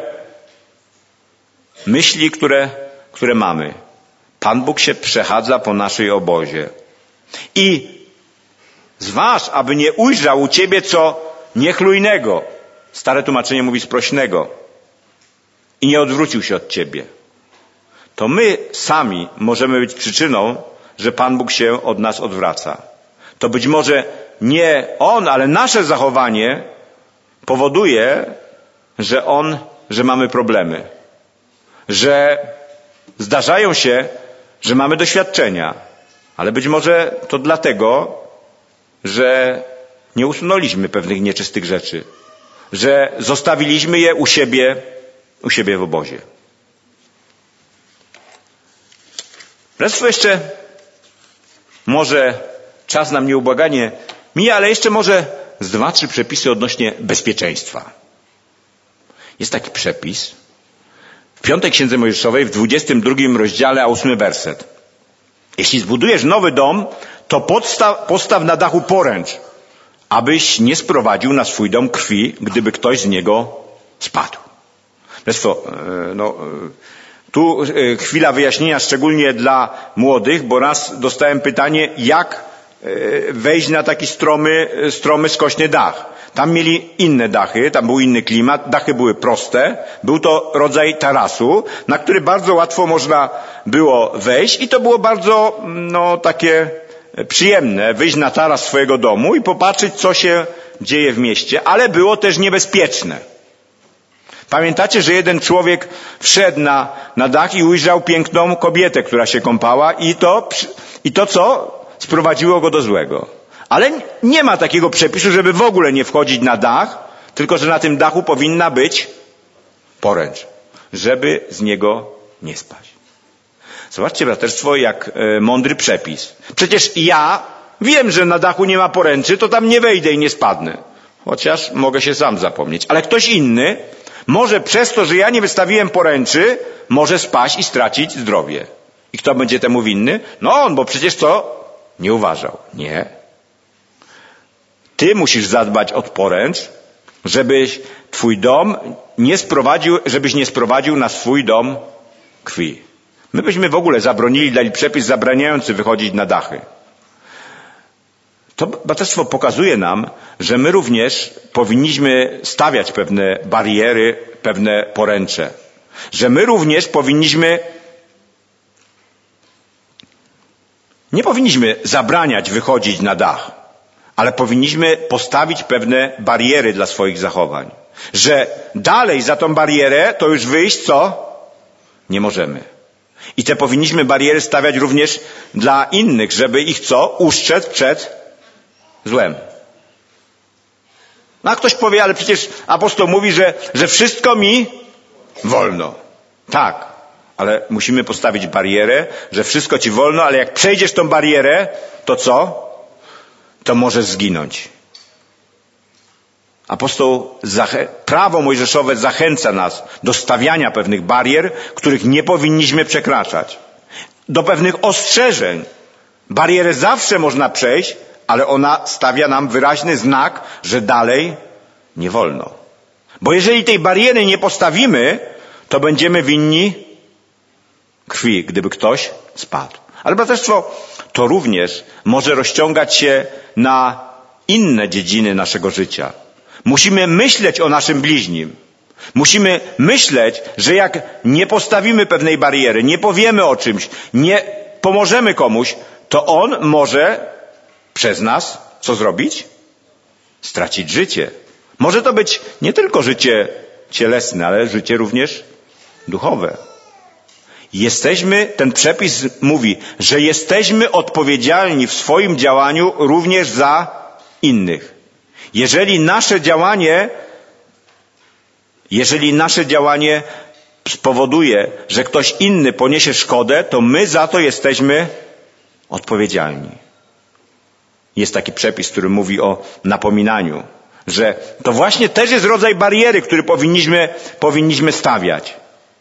myśli, które, które mamy? Pan Bóg się przechadza po naszej obozie. I zważ, aby nie ujrzał u ciebie co niechlujnego. Stare tłumaczenie mówi sprośnego. I nie odwrócił się od ciebie. To my sami możemy być przyczyną, że Pan Bóg się od nas odwraca. To być może nie On, ale nasze zachowanie powoduje, że On, że mamy problemy. Że zdarzają się, że mamy doświadczenia. Ale być może to dlatego, że nie usunęliśmy pewnych nieczystych rzeczy. Że zostawiliśmy je u siebie, u siebie w obozie. Bractwo, jeszcze może czas nam nieubłaganie mija, ale jeszcze może z dwa, trzy przepisy odnośnie bezpieczeństwa. Jest taki przepis w piątej Księdze Mojżeszowej, w dwudziestym drugim rozdziale, a ósmy werset. Jeśli zbudujesz nowy dom, to podstaw, postaw na dachu poręcz, abyś nie sprowadził na swój dom krwi, gdyby ktoś z niego spadł. Zresztą, no, tu chwila wyjaśnienia, szczególnie dla młodych, bo raz dostałem pytanie, jak wejść na taki stromy, stromy, skośny dach. Tam mieli inne dachy, tam był inny klimat, dachy były proste, był to rodzaj tarasu, na który bardzo łatwo można było wejść i to było bardzo, no, takie przyjemne, wyjść na taras swojego domu i popatrzeć, co się dzieje w mieście, ale było też niebezpieczne. Pamiętacie, że jeden człowiek wszedł na, na dach i ujrzał piękną kobietę, która się kąpała i to, i to co? Sprowadziło go do złego. Ale nie ma takiego przepisu, żeby w ogóle nie wchodzić na dach, tylko że na tym dachu powinna być poręcz, żeby z niego nie spaść. Zobaczcie, braterstwo, jak e, mądry przepis. Przecież ja wiem, że na dachu nie ma poręczy, to tam nie wejdę i nie spadnę. Chociaż mogę się sam zapomnieć. Ale ktoś inny może przez to, że ja nie wystawiłem poręczy, może spaść i stracić zdrowie. I kto będzie temu winny? No on, bo przecież co? Nie uważał. Nie. Ty musisz zadbać o poręcz, żebyś twój dom nie sprowadził, żebyś nie sprowadził na swój dom krwi. My byśmy w ogóle zabronili, dali przepis zabraniający wychodzić na dachy. To braterstwo pokazuje nam, że my również powinniśmy stawiać pewne bariery, pewne poręcze. Że my również powinniśmy, nie powinniśmy zabraniać wychodzić na dach, ale powinniśmy postawić pewne bariery dla swoich zachowań. Że dalej za tą barierę to już wyjść co? Nie możemy. I te powinniśmy bariery stawiać również dla innych, żeby ich co? Ustrzec przed złem. No a ktoś powie, ale przecież apostoł mówi, że, że wszystko mi wolno. Tak, ale musimy postawić barierę, że wszystko ci wolno, ale jak przejdziesz tą barierę, to co? To możesz zginąć. Apostoł, prawo mojżeszowe zachęca nas do stawiania pewnych barier, których nie powinniśmy przekraczać. Do pewnych ostrzeżeń. Barierę zawsze można przejść, ale ona stawia nam wyraźny znak, że dalej nie wolno. Bo jeżeli tej bariery nie postawimy, to będziemy winni krwi, gdyby ktoś spadł. Ale braterstwo, to również może rozciągać się na inne dziedziny naszego życia. Musimy myśleć o naszym bliźnim. Musimy myśleć, że jak nie postawimy pewnej bariery, nie powiemy o czymś, nie pomożemy komuś, to on może przez nas co zrobić? Stracić życie. Może to być nie tylko życie cielesne, ale życie również duchowe. Jesteśmy, ten przepis mówi, że jesteśmy odpowiedzialni w swoim działaniu również za innych. Jeżeli nasze działanie, jeżeli nasze działanie spowoduje, że ktoś inny poniesie szkodę, to my za to jesteśmy odpowiedzialni. Jest taki przepis, który mówi o napominaniu, że to właśnie też jest rodzaj bariery, który powinniśmy, powinniśmy stawiać.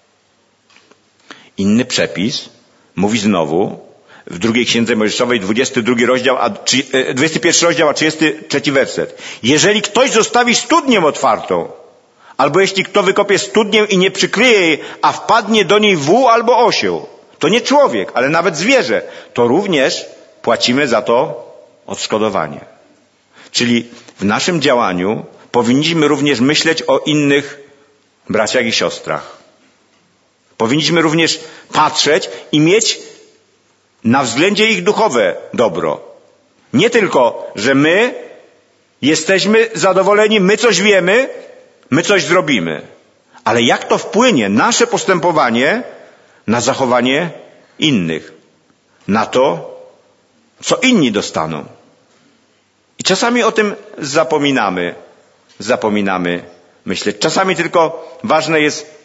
Inny przepis mówi znowu w drugiej księdze Mojżeszowej, dwudziesty drugi rozdział, a, dwudziesty pierwszy rozdział, a trzydziesty trzeci werset. Jeżeli ktoś zostawi studnię otwartą, albo jeśli kto wykopie studnię i nie przykryje jej, a wpadnie do niej wół albo osioł, to nie człowiek, ale nawet zwierzę, to również płacimy za to odszkodowanie. Czyli w naszym działaniu powinniśmy również myśleć o innych braciach i siostrach. Powinniśmy również patrzeć i mieć na względzie ich duchowe dobro. Nie tylko, że my jesteśmy zadowoleni, my coś wiemy, my coś zrobimy. Ale jak to wpłynie, nasze postępowanie, na zachowanie innych. Na to, co inni dostaną. I czasami o tym zapominamy. Zapominamy myśleć. Czasami tylko ważne jest,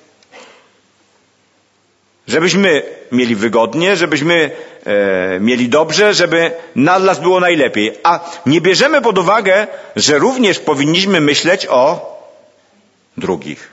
żebyśmy mieli wygodnie, żebyśmy e, mieli dobrze, żeby dla nas było najlepiej. A nie bierzemy pod uwagę, że również powinniśmy myśleć o drugich.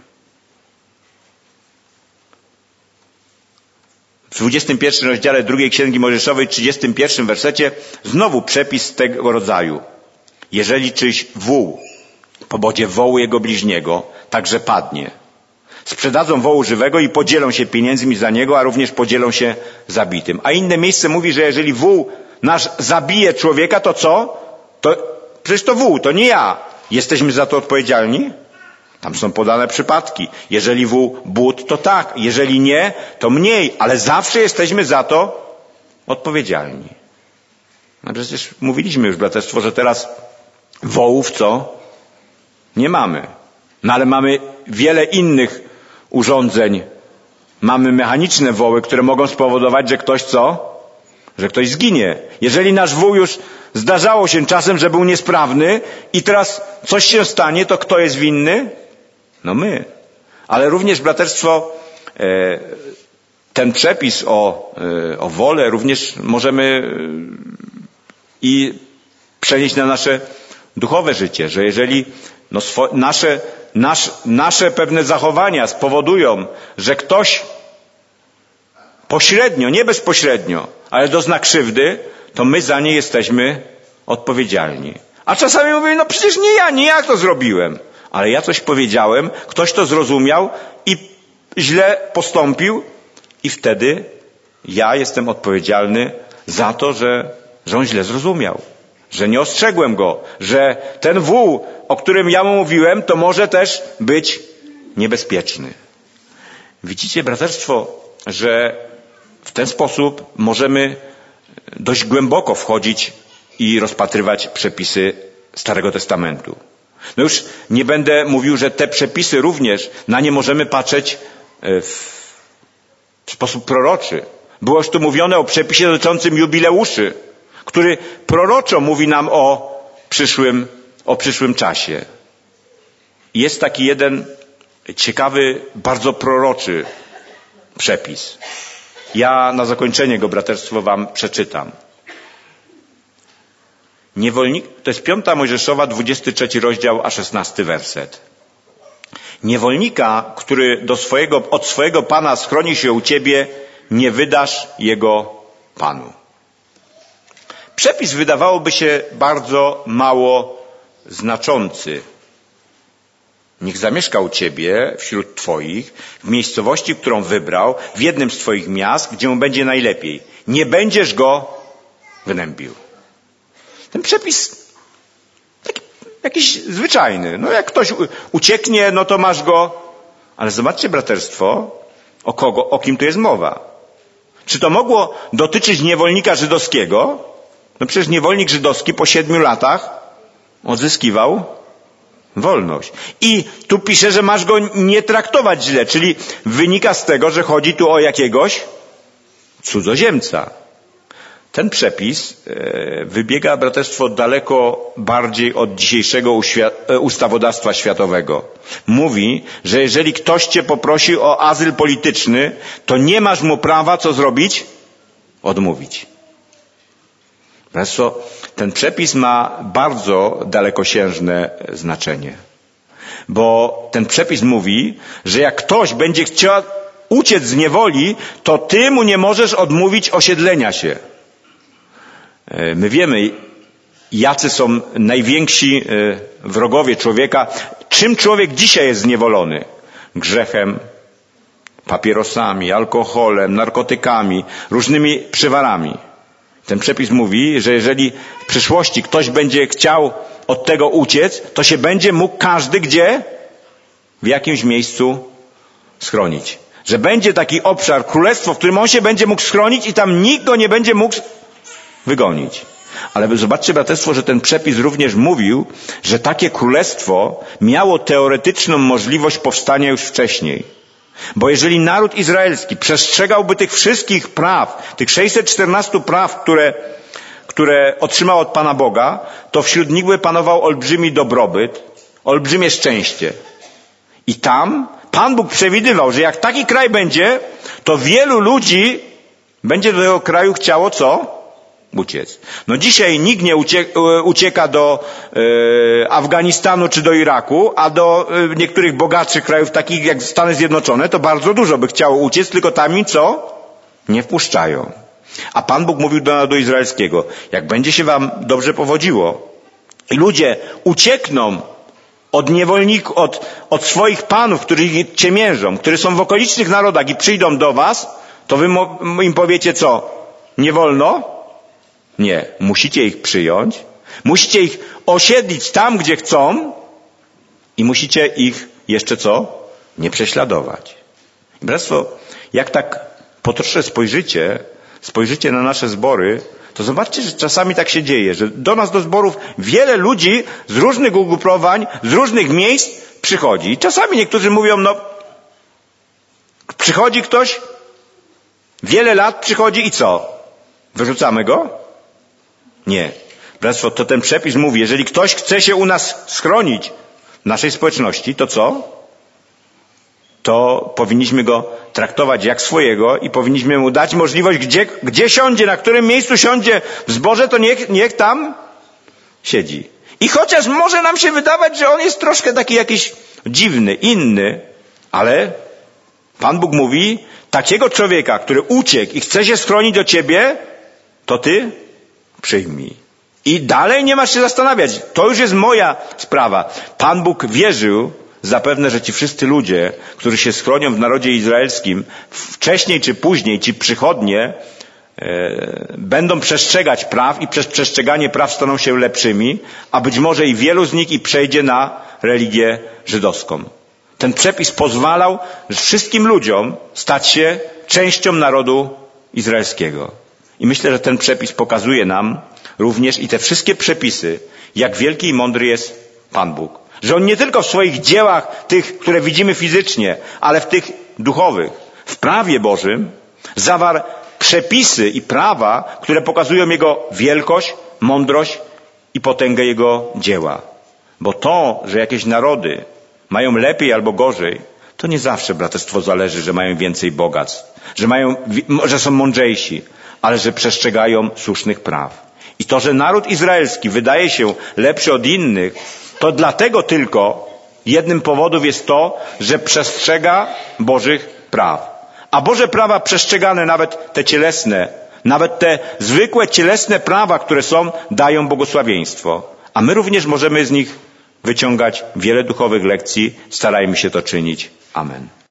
W dwudziestym pierwszym rozdziale drugiej Księgi Mojżeszowej, trzydziestym pierwszym wersecie, znowu przepis tego rodzaju. Jeżeli czyś wół po bodzie wołu jego bliźniego, także padnie. Sprzedadzą wołu żywego i podzielą się pieniędzmi za niego, a również podzielą się zabitym. A inne miejsce mówi, że jeżeli wół nasz zabije człowieka, to co? To przecież to wół, to nie ja. Jesteśmy za to odpowiedzialni? Tam są podane przypadki. Jeżeli wół but, to tak. Jeżeli nie, to mniej. Ale zawsze jesteśmy za to odpowiedzialni. No przecież mówiliśmy już, braterstwo, że teraz wołów co? Nie mamy. No ale mamy wiele innych urządzeń. Mamy mechaniczne woły, które mogą spowodować, że ktoś co? Że ktoś zginie. Jeżeli nasz wół już zdarzało się czasem, że był niesprawny i teraz coś się stanie, to kto jest winny? No my. Ale również, braterstwo, ten przepis o, o wolę również możemy i przenieść na nasze duchowe życie, że jeżeli no swo, nasze, nasz, nasze pewne zachowania spowodują, że ktoś pośrednio, nie bezpośrednio, ale dozna krzywdy, to my za nie jesteśmy odpowiedzialni. A czasami mówimy, no przecież nie ja, nie ja to zrobiłem. Ale ja coś powiedziałem, ktoś to zrozumiał i źle postąpił i wtedy ja jestem odpowiedzialny za to, że, że on źle zrozumiał. Że nie ostrzegłem go, że ten wół, o którym ja mu mówiłem, to może też być niebezpieczny. Widzicie, braterstwo, że w ten sposób możemy dość głęboko wchodzić i rozpatrywać przepisy Starego Testamentu. No już nie będę mówił, że te przepisy również, na nie możemy patrzeć w sposób proroczy. Było już tu mówione o przepisie dotyczącym jubileuszy, który proroczo mówi nam o przyszłym, o przyszłym czasie. Jest taki jeden ciekawy, bardzo proroczy przepis. Ja na zakończenie go, braterstwo, wam przeczytam. Niewolnik, to jest piąta Mojżeszowa, dwudziesty trzeci rozdział, a szesnasty werset. Niewolnika, który do swojego, od swojego pana schroni się u ciebie, nie wydasz jego panu. Przepis wydawałoby się bardzo mało znaczący. Niech zamieszka u ciebie, wśród twoich, w miejscowości, którą wybrał, w jednym z twoich miast, gdzie mu będzie najlepiej. Nie będziesz go gnębił. Ten przepis taki, jakiś zwyczajny. No jak ktoś ucieknie, no to masz go. Ale zobaczcie, braterstwo, o kogo, o kim tu jest mowa. Czy to mogło dotyczyć niewolnika żydowskiego? No przecież niewolnik żydowski po siedmiu latach odzyskiwał wolność. I tu pisze, że masz go nie traktować źle, czyli wynika z tego, że chodzi tu o jakiegoś cudzoziemca. Ten przepis wybiega, braterstwo, daleko bardziej od dzisiejszego ustawodawstwa światowego. Mówi, że jeżeli ktoś cię poprosi o azyl polityczny, to nie masz mu prawa co zrobić? Odmówić. Braterstwo, ten przepis ma bardzo dalekosiężne znaczenie. Bo ten przepis mówi, że jak ktoś będzie chciał uciec z niewoli, to ty mu nie możesz odmówić osiedlenia się. My wiemy, jacy są najwięksi wrogowie człowieka. Czym człowiek dzisiaj jest zniewolony? Grzechem, papierosami, alkoholem, narkotykami, różnymi przywarami. Ten przepis mówi, że jeżeli w przyszłości ktoś będzie chciał od tego uciec, to się będzie mógł każdy gdzie? W jakimś miejscu schronić. Że będzie taki obszar, królestwo, w którym on się będzie mógł schronić i tam nikt go nie będzie mógł wygonić. Ale zobaczcie, braterstwo, że ten przepis również mówił, że takie królestwo miało teoretyczną możliwość powstania już wcześniej. Bo jeżeli naród izraelski przestrzegałby tych wszystkich praw, tych sześćset czternaście praw, które, które otrzymał od Pana Boga, to wśród nich by panował olbrzymi dobrobyt, olbrzymie szczęście. I tam Pan Bóg przewidywał, że jak taki kraj będzie, to wielu ludzi będzie do tego kraju chciało co? Uciec. No dzisiaj nikt nie ucieka, ucieka do e, Afganistanu czy do Iraku, a do e, niektórych bogatszych krajów, takich jak Stany Zjednoczone, to bardzo dużo by chciało uciec, tylko tam im co? Nie wpuszczają. A Pan Bóg mówił do narodu izraelskiego, jak będzie się wam dobrze powodziło i ludzie uciekną od niewolników, od, od swoich panów, którzy ich ciemiężą, którzy są w okolicznych narodach i przyjdą do was, to wy im powiecie co? Nie wolno? Nie. Musicie ich przyjąć, musicie ich osiedlić tam, gdzie chcą i musicie ich jeszcze co? Nie prześladować. Bractwo, jak tak po trosze spojrzycie, spojrzycie na nasze zbory, to zobaczcie, że czasami tak się dzieje, że do nas, do zborów wiele ludzi z różnych ugrupowań, z różnych miejsc przychodzi. I czasami niektórzy mówią, no, przychodzi ktoś, wiele lat przychodzi i co? Wyrzucamy go? Nie. Bractwo, to ten przepis mówi, jeżeli ktoś chce się u nas schronić w naszej społeczności, to co? To powinniśmy go traktować jak swojego i powinniśmy mu dać możliwość, gdzie, gdzie siądzie, na którym miejscu siądzie w zborze, to niech, niech tam siedzi. I chociaż może nam się wydawać, że on jest troszkę taki jakiś dziwny, inny, ale Pan Bóg mówi, takiego człowieka, który uciekł i chce się schronić do ciebie, to ty przyjmij. I dalej nie masz się zastanawiać. To już jest moja sprawa. Pan Bóg wierzył zapewne, że ci wszyscy ludzie, którzy się schronią w narodzie izraelskim, wcześniej czy później, ci przychodnie, e, będą przestrzegać praw i przez przestrzeganie praw staną się lepszymi, a być może i wielu z nich i przejdzie na religię żydowską. Ten przepis pozwalał wszystkim ludziom stać się częścią narodu izraelskiego. I myślę, że ten przepis pokazuje nam również i te wszystkie przepisy, jak wielki i mądry jest Pan Bóg. Że On nie tylko w swoich dziełach, tych, które widzimy fizycznie, ale w tych duchowych, w prawie Bożym zawarł przepisy i prawa, które pokazują Jego wielkość, mądrość i potęgę Jego dzieła. Bo to, że jakieś narody mają lepiej albo gorzej, to nie zawsze, braterstwo, zależy, że mają więcej bogactw, że mają, że są mądrzejsi, ale że przestrzegają słusznych praw. I to, że naród izraelski wydaje się lepszy od innych, to dlatego tylko jednym powodów jest to, że przestrzega Bożych praw. A Boże prawa przestrzegane, nawet te cielesne, nawet te zwykłe cielesne prawa, które są, dają błogosławieństwo. A my również możemy z nich wyciągać wiele duchowych lekcji. Starajmy się to czynić. Amen.